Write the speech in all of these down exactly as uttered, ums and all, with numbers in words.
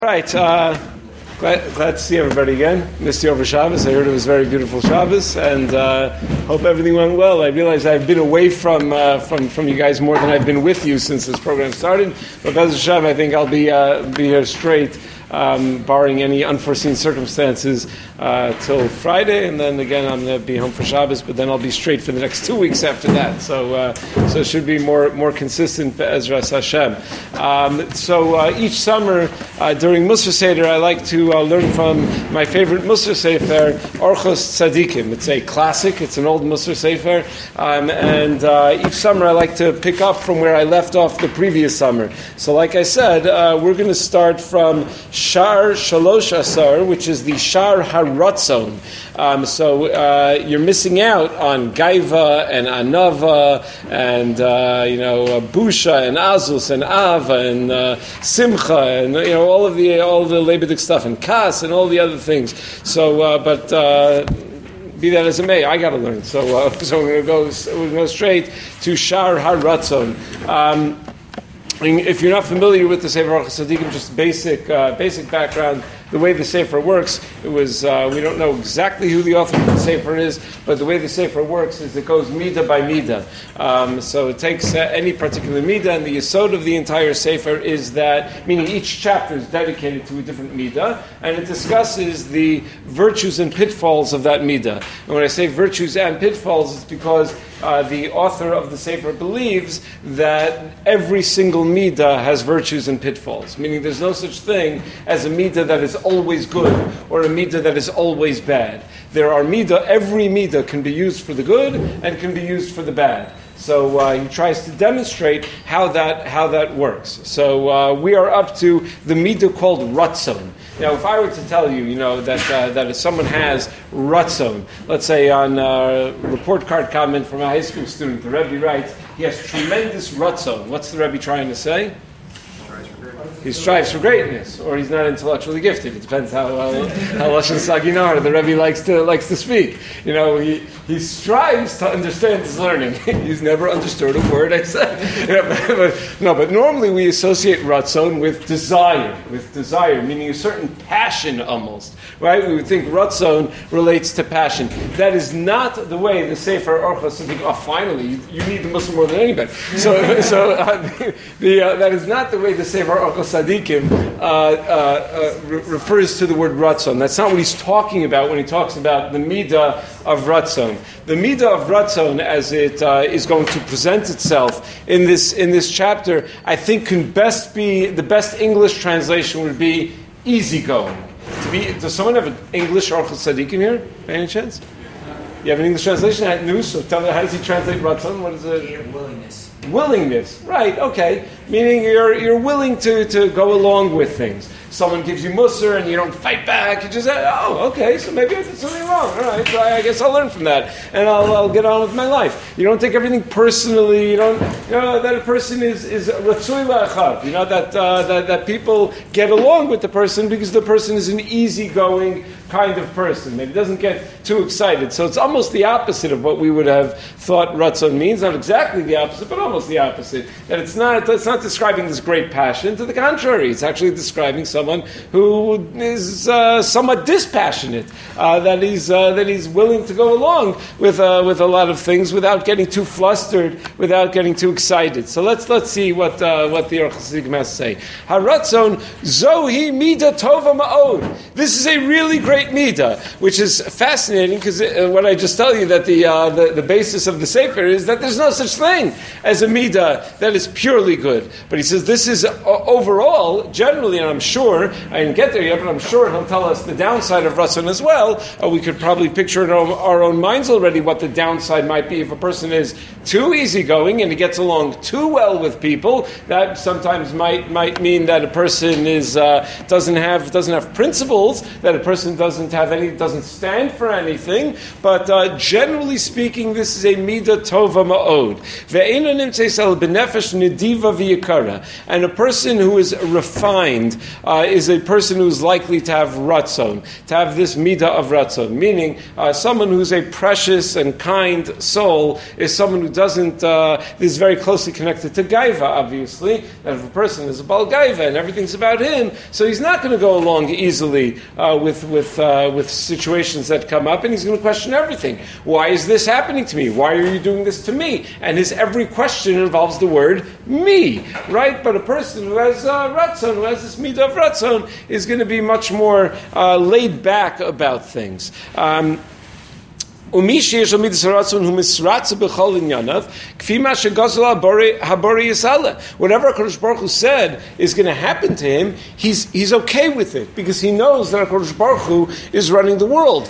Right, uh, glad, glad to see everybody again. Missed you over Shabbos. I heard it was very beautiful Shabbos, and uh, hope everything went well. I realize I've been away from uh, from from you guys more than I've been with you since this program started. But Bez Hashem, I think I'll be uh, be here straight, um, barring any unforeseen circumstances, uh, till Friday, and then again I'm going to be home for Shabbos. But then I'll be straight for the next two weeks after that. So uh, so it should be more more consistent. Be'ezras Hashem. Um, so uh, each summer uh, during Musar Seder, I like to uh, learn from my favorite Musar Sefer, Orchos Tzadikim. It's a classic. It's an old Musar Sefer, um, and uh, each summer I like to pick up from where I left off the previous summer. So, like I said, uh, we're going to start from Shar Shalosh Asar, which is the Shar Haratzon. Um, so uh, you're missing out on Gaiva and Anava and uh, you know uh, Busha and Azus and Ava and uh, Simcha and you know all of the all of the Lebedik stuff and Kas and all the other things. So, uh, but. Uh, Be that as it may, I got to learn. So, uh, so we're going to go. We're going to go straight to Shar Haratzon. Um, If you're not familiar with the Sefer Orchos Tzadikim, just basic uh, basic background, the way the Sefer works, it was, uh, we don't know exactly who the author of the Sefer is, but the way the Sefer works is it goes Midah by Midah. Um, so it takes uh, any particular Midah, and the yesod of the entire Sefer is that, meaning each chapter is dedicated to a different Midah, and it discusses the virtues and pitfalls of that Midah. And when I say virtues and pitfalls, it's because uh, the author of the Sefer believes that every single Midah has virtues and pitfalls, meaning there's no such thing as a Midah that is always good or a Midah that is always bad. There are Midah, every Midah can be used for the good and can be used for the bad. So uh, he tries to demonstrate how that how that works. So uh, we are up to the Midah called Ratzon. Now, if I were to tell you, you know, that uh, that if someone has Ratzon, let's say on a report card comment from a high school student, the Rebbe writes, he has tremendous Ratzon. What's the Rebbe trying to say? He strives for greatness, or he's not intellectually gifted. It depends how uh, how Lashon Saginar the Rebbe likes to likes to speak. You know, he, he strives to understand his learning. He's never understood a word I said. Yeah, but, but, no, but normally we associate Ratzon with desire, with desire, meaning a certain passion almost, right? We would think Ratzon relates to passion. That is not the way the Sefer Orchos Tzadikim. Oh, finally, you, you need the Muslim more than anybody. So, so uh, the, the uh, that is not the way the Sefer Orchos Tzadikim uh, uh, uh, re- refers to the word Ratzon. That's not what he's talking about when he talks about the Midah of Ratzon. The Midah of Ratzon, as it uh, is going to present itself in this in this chapter, I think can best be, the best English translation would be easygoing. To be, does someone have an English Orchos Tzadikim here, by any chance? You have an English translation? I had news, so tell me, how does he translate Ratzon? What is it? Your willingness. Willingness, right, okay. Meaning you're you're willing to, to go along with things. Someone gives you musar and you don't fight back. You just say, oh, okay, so maybe I did something wrong. All right, so I guess I'll learn from that. And I'll, I'll get on with my life. You don't take everything personally. You don't, you know, that a person is, is ratzui la'achav. You know, that, uh, that, that people get along with the person because the person is an easygoing kind of person. That he doesn't get too excited. So it's almost the opposite of what we would have thought ratzon means. Not exactly the opposite, but almost the opposite. That it's not, it's not describing this great passion. To the contrary, it's actually describing some someone who is uh, somewhat dispassionate, uh, that he's uh, that he's willing to go along with uh, with a lot of things without getting too flustered, without getting too excited. So let's let's see what uh, what the Orchos Tzadikim has to say. Haratzon zohi midah tova ma'od. This is a really great midah, which is fascinating because uh, what I just tell you that the, uh, the the basis of the Sefer is that there's no such thing as a midah that is purely good. But he says this is uh, overall, generally, and I'm sure. I didn't get there yet, but I'm sure he'll tell us the downside of Ratzon as well. Uh, we could probably picture in our, our own minds already what the downside might be if a person is too easygoing and he gets along too well with people. That sometimes might might mean that a person is uh, doesn't have doesn't have principles, that a person doesn't have any doesn't stand for anything. But uh, generally speaking, this is a midah tova ma'od. Ve'eina nimtzeis al benefesh nediva Yikara. And a person who is refined uh, is a person who is likely to have ratzon, to have this midah of ratzon, meaning uh, someone who's a precious and kind soul is someone who doesn't, uh, is very closely connected to gaiva, obviously. And if a person is a bal gaiva and everything's about him, so he's not going to go along easily uh, with with uh, with situations that come up, and he's going to question everything. Why is this happening to me? Why are you doing this to me? And his every question involves the word me, right? But a person who has uh, ratzon, who has this midah of ratzon, is going to be much more uh, laid back about things. Um, Whatever HaKadosh Baruch Hu said is going to happen to him, he's he's okay with it because he knows that HaKadosh Baruch Hu is running the world.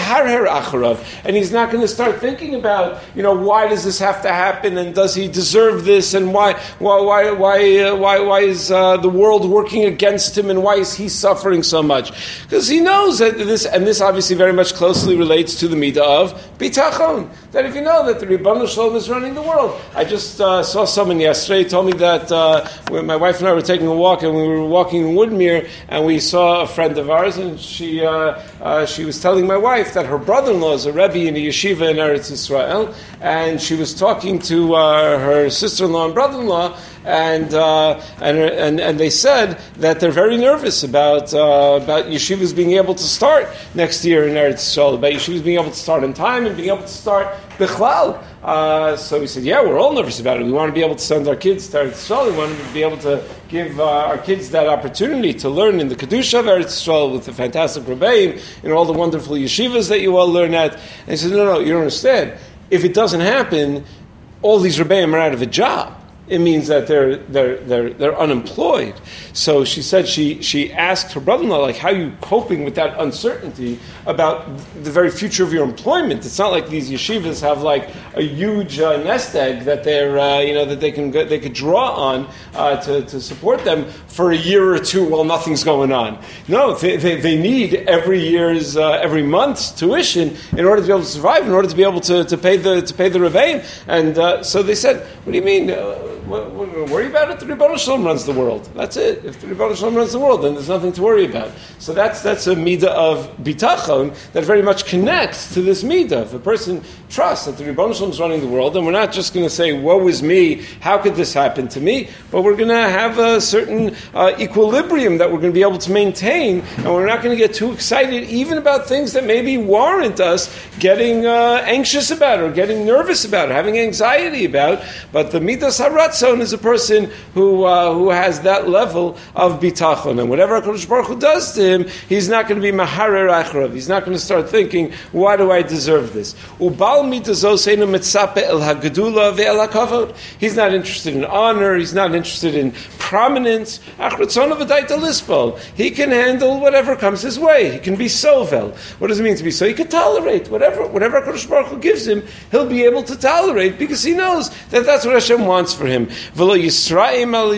And he's not going to start thinking about, you know, why does this have to happen, and does he deserve this, and why why why why uh, why, why is uh, the world working against him, and why is he suffering so much? Because he knows that this, and this obviously very much closely relates to the midah of bitachon, that if you know that the Ribbon Shalom is running the world. I just uh, saw someone yesterday told me that uh, when my wife and I were taking a walk, and we were walking in Woodmere, and we saw a friend of ours, and she uh, uh, she was telling my wife that her brother-in-law is a Rebbe in a yeshiva in Eretz Yisrael, and she was talking to uh, her sister-in-law and brother-in-law, and uh, and and and they said that they're very nervous about uh, about yeshivas being able to start next year in Eretz Yisrael, about yeshivas being able to start in time and being able to start bichlal. Uh, so we said, yeah, we're all nervous about it. We want to be able to send our kids to Eretz Yisrael. We want to be able to give uh, our kids that opportunity to learn in the Kedusha of Eretz Yisrael with the fantastic Rebbeim and all the wonderful yeshivas that you all learn at. And he said, no, no, you don't understand. If it doesn't happen, all these Rebbeim are out of a job. It means that they're they're they're they're unemployed. So she said she she asked her brother-in-law, like, how are you coping with that uncertainty about the very future of your employment? It's not like these yeshivas have like a huge uh, nest egg that they're uh, you know that they can they could draw on uh, to to support them for a year or two while nothing's going on. No, they they, they need every year's uh, every month's tuition in order to be able to survive, in order to be able to, to pay the to pay the rebbeim. And uh, so they said, what do you mean? Uh, What, what, worry about it? The Ribbon Shalom runs the world. That's it. If the Ribbon Shalom runs the world, then there's nothing to worry about. So that's that's a midah of bitachon that very much connects to this midah. If a person trusts that the Ribbon Shalom is running the world, then we're not just going to say, woe is me, how could this happen to me? But we're going to have a certain uh, equilibrium that we're going to be able to maintain, and we're not going to get too excited even about things that maybe warrant us getting uh, anxious about or getting nervous about or having anxiety about. But the midah Ratzon is a person who uh, who has that level of bitachon, and whatever HaKadosh Baruch Hu does to him, he's not going to be maharer achrav. He's not going to start thinking, why do I deserve this? Ubal mitazoseinu mitzape el hagedula ve'el hakavod. He's not interested in honor. He's not interested in prominence. Achratzon v'daita lispol. He can handle whatever comes his way. He can be sovel. What does it mean to be so? He can tolerate whatever whatever HaKadosh Baruch Hu gives him. He'll be able to tolerate because he knows that that's what Hashem wants for him. He's not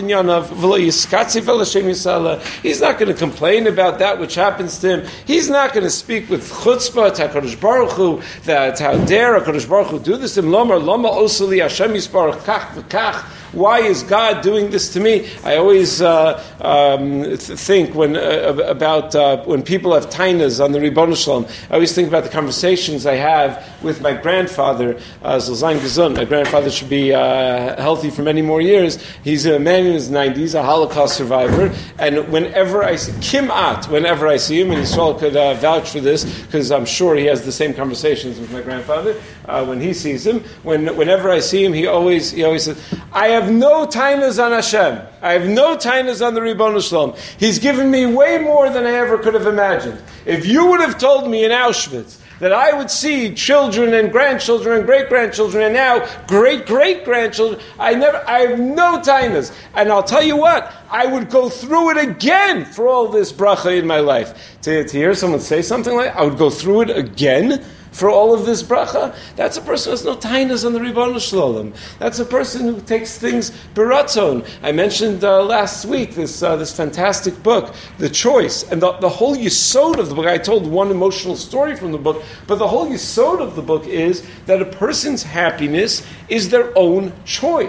going to complain about that which happens to him. He's not going to speak with chutzpah to HaKadosh Baruch Hu, that how dare HaKadosh Baruch Hu do this to him. Lomar, loma osuli Hashem yisparach kach v'kach. Why is God doing this to me? I always uh, um, th- think when uh, about uh, when people have tainas on the Ribbon Shalom. I always think about the conversations I have with my grandfather, uh, Zolzain Gezun. My grandfather should be uh, healthy for many more years. He's a man in his nineties, a Holocaust survivor, and whenever I see Kimat, whenever I see him, and Yisrael could uh, vouch for this because I'm sure he has the same conversations with my grandfather uh, when he sees him. When whenever I see him, he always he always says, "I have no tainas on Hashem. I have no tainas on the Ribbon Shalom. He's given me way more than I ever could have imagined. If you would have told me in Auschwitz that I would see children and grandchildren and great-grandchildren and now great-great-grandchildren, I never, I have no tainas. And I'll tell you what, I would go through it again for all this bracha in my life." To, to hear someone say something like, I would go through it again for all of this bracha, that's a person who has no tainas on the Ribbon Shalom. That's a person who takes things beratzon. I mentioned uh, last week this uh, this fantastic book, The Choice, and the, the whole yesod of the book. I told one emotional story from the book, but the whole yesod of the book is that a person's happiness is their own choice.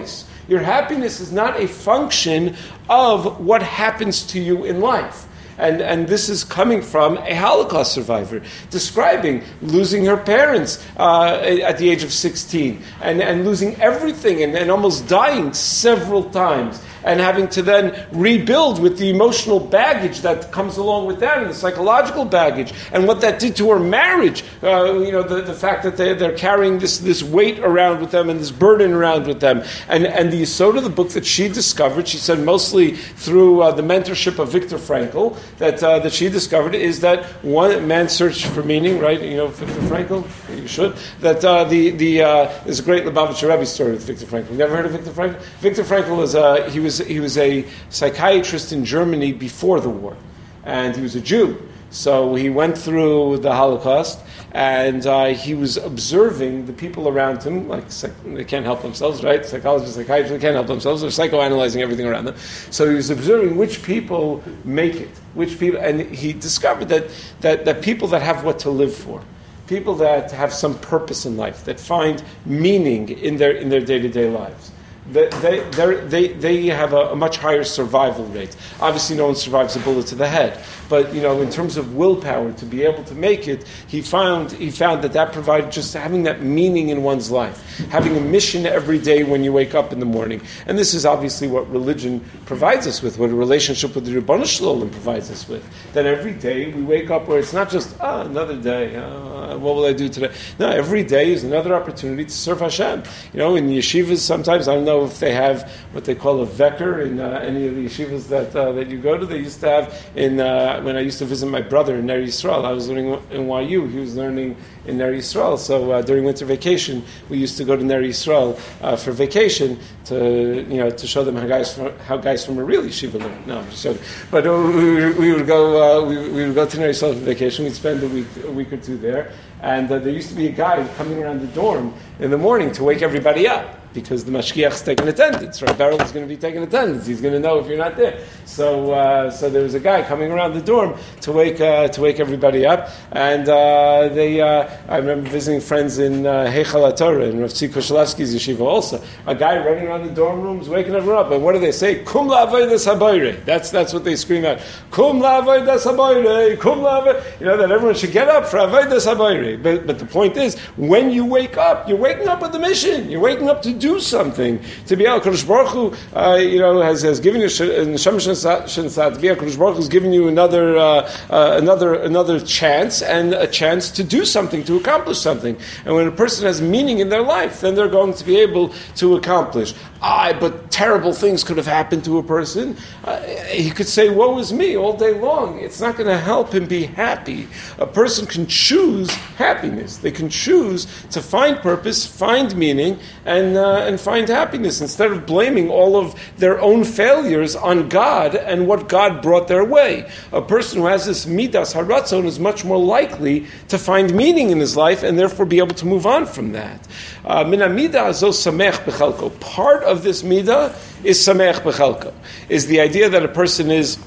Your happiness is not a function of what happens to you in life. And, and this is coming from a Holocaust survivor describing losing her parents uh, at the age of sixteen and, and losing everything and, and almost dying several times and having to then rebuild with the emotional baggage that comes along with that and the psychological baggage and what that did to her marriage. Uh, you know, the, the fact that they, they're carrying this, this weight around with them and this burden around with them. And, and the Yesod of the book that she discovered, she said mostly through uh, the mentorship of Viktor Frankl, that uh, that she discovered is that one man search for meaning, right? You know, Viktor Frankl, you should. That uh, the the uh, there's a great Lubavitcher Rebbe story with Viktor Frankl. You never heard of Viktor Frankl? Viktor Frankl was uh, he was he was a psychiatrist in Germany before the war, and he was a Jew. So he went through the Holocaust, and uh, he was observing the people around him, like psych- they can't help themselves, right? Psychologists, psychiatrists, they can't help themselves. They're psychoanalyzing everything around them. So he was observing which people make it, which people, and he discovered that, that, that people that have what to live for, people that have some purpose in life, that find meaning in their in their day-to-day lives, They, they, they, they have a, a much higher survival rate. Obviously, no one survives a bullet to the head, but you know, in terms of willpower to be able to make it, he found he found that that provided just having that meaning in one's life, having a mission every day when you wake up in the morning. And this is obviously what religion provides us with, what a relationship with the Ribbon Shalom provides us with. That every day we wake up where it's not just ah another day, uh, what will I do today? No, every day is another opportunity to serve Hashem. You know, in yeshivas sometimes I don't know if they have what they call a veker in uh, any of the yeshivas that uh, that you go to. They used to have in uh, when I used to visit my brother in Ner Yisrael. I was learning in Y U. He was learning in Ner Yisrael. So uh, during winter vacation, we used to go to Ner Yisrael uh, for vacation to you know to show them how guys from, how guys from a real yeshiva learn. No, I'm just joking. But uh, we, we would go uh, we, we would go to Ner Yisrael for vacation. We'd spend a week a week or two there, and uh, there used to be a guy coming around the dorm in the morning to wake everybody up, because the mashgiach's taking attendance, right? Beryl is going to be taking attendance. He's going to know if you're not there. So, uh, so there was a guy coming around the dorm to wake uh, to wake everybody up. And uh, they, uh, I remember visiting friends in uh, Heichal HaTorah in Rav Tzvi Koshalevsky's yeshiva. Also, a guy running around the dorm rooms, waking everyone up. And what do they say? Kum la'avodas habayre. That's that's what they scream out. Kum la'avodas habayre. Kum la'avodas. You know that everyone should get up for avodas habayre. But but the point is, when you wake up, you're waking up with a mission. You're waking up to do do something. To be al Kadosh Baruch Hu, uh, you know, has, has given you Neshama Shensat. To be al Kadosh Baruch Hu has given you another, uh, uh, another, another chance and a chance to do something, to accomplish something. And when a person has meaning in their life, then they're going to be able to accomplish. Ah, but terrible things could have happened to a person. Uh, he could say, "Woe is me," all day long. It's not going to help him be happy. A person can choose happiness. They can choose to find purpose, find meaning, and uh, and find happiness instead of blaming all of their own failures on God and what God brought their way. A person who has this midas haratzon is much more likely to find meaning in his life and therefore be able to move on from that. Min hamida azo samech bechalko. Part of this midah is samech bechalko, is the idea that a person is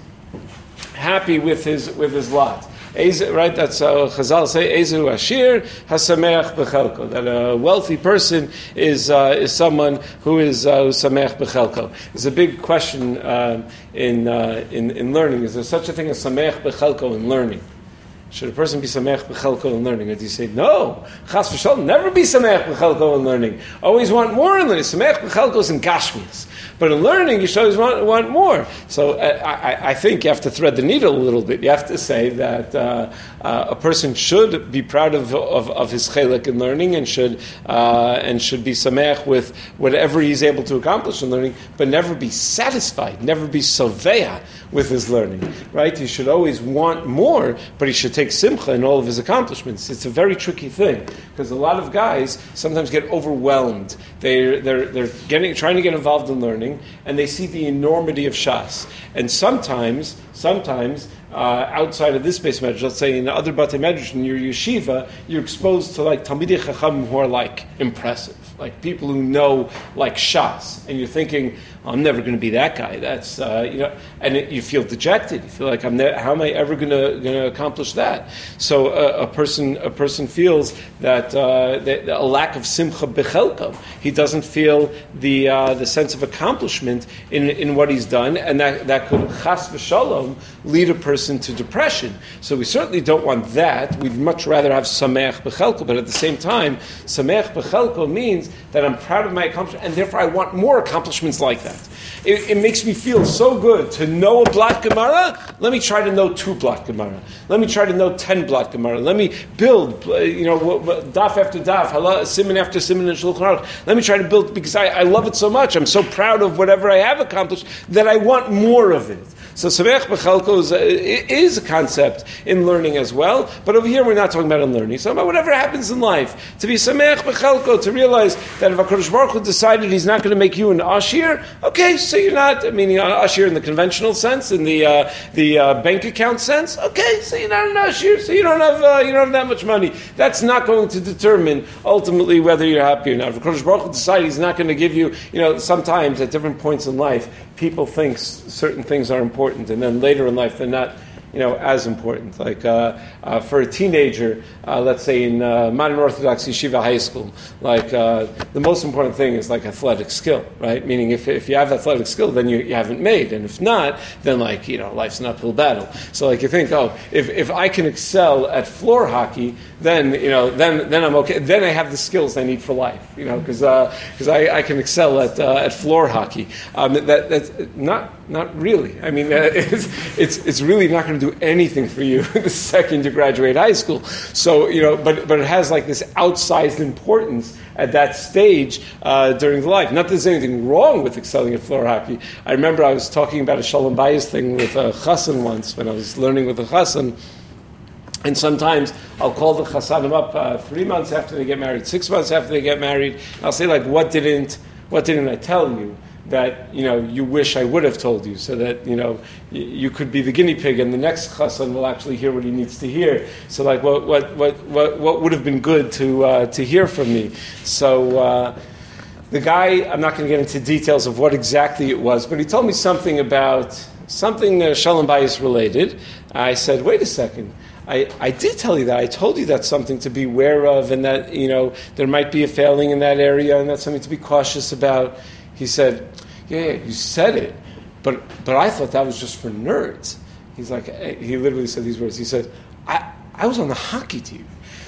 happy with his with his lot. Right, that's uh, Chazal say Ezu Ashir Hasameach Bechelko. That a wealthy person is uh, is someone who is uh, Sameach Bechelko. There's a big question uh, in, uh, in in learning. Is there such a thing as Sameach Bechelko in learning? Should a person be Sameach Bechelko in learning? Or do you say, no, Chas v'shalom, never be Sameach Bechelko in learning. Always want more in learning. Sameach Bechelko is in Gashmias. But in learning, you should always want, want more. So uh, I, I think you have to thread the needle a little bit. You have to say that uh, uh, a person should be proud of, of, of his chelik in learning and should uh, and should be Sameach with whatever he's able to accomplish in learning, but never be satisfied, never be soveya with his learning. Right? He should always want more, but he should take simcha in all of his accomplishments. It's a very tricky thing because a lot of guys sometimes get overwhelmed. They're they're they're getting trying to get involved in learning, and they see the enormity of Shas. And sometimes, sometimes uh, outside of this base medrash, let's say in the other Batei Medrash in your yeshiva, you're exposed to like Talmidei Chacham who are like impressive, like people who know like Shas, and you're thinking, I'm never going to be that guy. That's uh, you know, and it, you feel dejected. You feel like I'm. Ne- how am I ever going to going to accomplish that? So uh, a person a person feels that, uh, that a lack of simcha bechelko. He doesn't feel the uh, the sense of accomplishment in in what he's done, and that that could chas v'shalom lead a person to depression. So we certainly don't want that. We'd much rather have sameach bechelko, but at the same time, sameach bechelko means that I'm proud of my accomplishment, and therefore I want more accomplishments like that. It, it makes me feel so good to know a Blat Gemara. Let me try to know two Blat Gemara. Let me try to know ten Blat Gemara. Let me build, you know, daf after daf, siman after siman in Shulchan Aruch. Let me try to build, because I, I love it so much. I'm so proud of whatever I have accomplished that I want more of it. So Sameach B'Chalko is, is a concept in learning as well, but over here we're not talking about in learning. So about whatever happens in life, to be Sameach B'Chalko, to realize that if HaKadosh Baruch Hu decided He's not going to make you an Ashir, okay, so you're not, meaning an Ashir in the conventional sense, in the uh, the uh, bank account sense, okay, so you're not an Ashir, so you don't have uh, you don't have that much money. That's not going to determine ultimately whether you're happy or not. If HaKadosh Baruch Hu decided He's not going to give you, you know, sometimes at different points in life, people think certain things are important, and then later in life they're not, you know, as important. Like uh, uh, for a teenager, uh, let's say in uh, modern Orthodox yeshiva high school, like uh, the most important thing is like athletic skill, right? Meaning if if you have athletic skill, then you, you haven't made, and if not, then like, you know, life's an uphill battle. So like you think, oh, if if I can excel at floor hockey, then you know, then then I'm okay. Then I have the skills I need for life, you know, because because uh, I, I can excel at uh, at floor hockey. Um, that that's not not really. I mean, uh, it's it's it's really not going to do anything for you the second you graduate high school. So you know, but but it has like this outsized importance at that stage uh, during the life. Not that there's anything wrong with excelling at floor hockey. I remember I was talking about a Shalom Bayis thing with a chassan once when I was learning with a chassan. And sometimes I'll call the chassanim up uh, three months after they get married, six months after they get married. And I'll say, like, what didn't, what didn't I tell you that, you know, you wish I would have told you, so that, you know, y- you could be the guinea pig, and the next chassan will actually hear what he needs to hear. So, like, what, what, what, what, what would have been good to uh, to hear from me? So. Uh, The guy, I'm not going to get into details of what exactly it was, but he told me something about something uh, Shalom Bayis related. I said, wait a second. I, I did tell you that. I told you that's something to be aware of, and that, you know, there might be a failing in that area, and that's something to be cautious about. He said, yeah, yeah, you said it, but but I thought that was just for nerds. He's like, he literally said these words. He said, I, I was on the hockey team.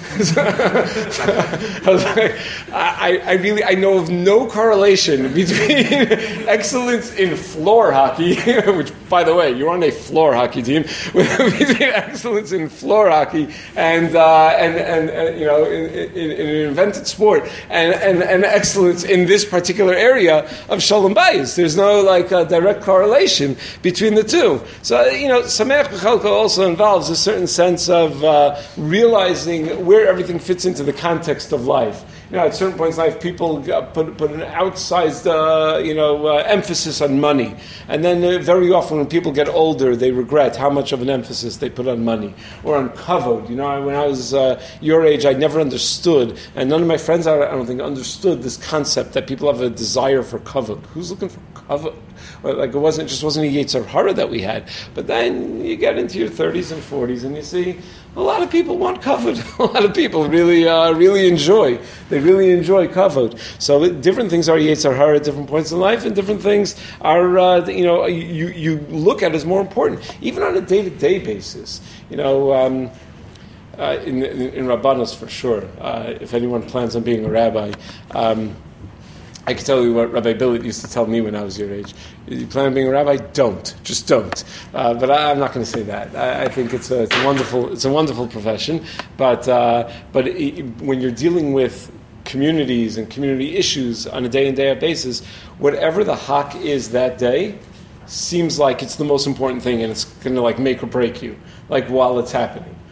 I was like, I, I really, I know of no correlation between excellence in floor hockey, which, by the way, you're on a floor hockey team, between excellence in floor hockey and uh, and, and and you know, in, in, in an invented sport, and, and and excellence in this particular area of Shalom Bayis. There's no like uh, direct correlation between the two. So you know, Sameach B'Chalko also involves a certain sense of uh, realizing where everything fits into the context of life. You know, at certain points in life, people put, put an outsized, uh, you know, uh, emphasis on money. And then uh, very often when people get older, they regret how much of an emphasis they put on money or on kavod. You know, when I was uh, your age, I never understood, and none of my friends, I don't think, understood this concept that people have a desire for kavod. Who's looking for kavod? Well, like it wasn't just wasn't a Yetzer Hara that we had. But then you get into your thirties and forties, and you see a lot of people want kavod. A lot of people really, uh, really enjoy. They really enjoy kavod. So different things are Yetzer Hara at different points in life, and different things are, uh, you know, you you look at as more important, even on a day to day basis. You know. Um, uh, in, in, in Rabbanos for sure. Uh, if anyone plans on being a rabbi. Um, I can tell you what Rabbi Billet used to tell me when I was your age. You plan on being a rabbi? Don't. Just don't. Uh, but I, I'm not going to say that. I, I think it's a, it's a wonderful it's a wonderful profession. But uh, but it, when you're dealing with communities and community issues on a day in day out basis, whatever the hak is that day seems like it's the most important thing, and it's going to like make or break you, like while it's happening.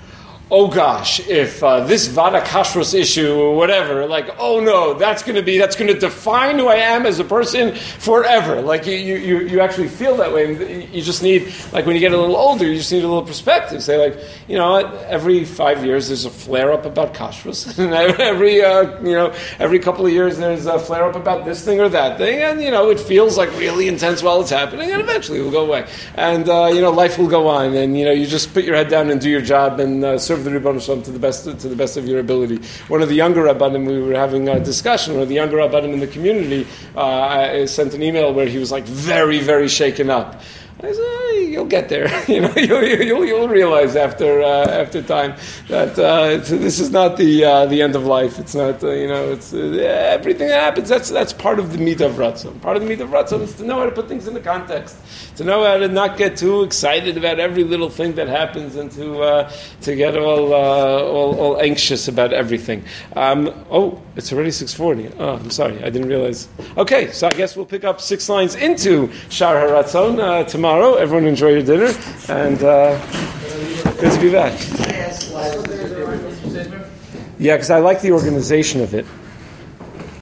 oh gosh, if uh, this Vada Kashrus issue or whatever, like, oh no, that's going to be, that's going to define who I am as a person forever. Like, you, you, you actually feel that way. You just need, like, when you get a little older, you just need a little perspective. Say, like, you know, every five years there's a flare-up about Kashrus. And every, uh, you know, every couple of years there's a flare-up about this thing or that thing. And, you know, it feels like really intense while it's happening, and eventually it will go away. And, uh, you know, life will go on. And, you know, you just put your head down and do your job and uh, serve the Rebbeinu Shalom to the best to the best of your ability. One of the younger Rabbanim, we were having a discussion, one of the younger Rabbanim in the community uh, I sent an email where he was like very, very shaken up. I said, oh, you'll get there. You know, you'll, you'll, you'll realize after uh, after time that uh, this is not the uh, the end of life. It's not, uh, you know, it's uh, everything that happens. That's that's part of the meat of Ratzon. Part of the meat of Ratzon is to know how to put things into context, to know how to not get too excited about every little thing that happens, and to uh, to get all, uh, all all anxious about everything. Um, oh, it's already six forty. Oh, I'm sorry, I didn't realize. Okay, so I guess we'll pick up six lines into Shar HaRatzon uh, tomorrow. Everyone enjoy your dinner, and uh, good to be back. Yeah, because I like the organization of it.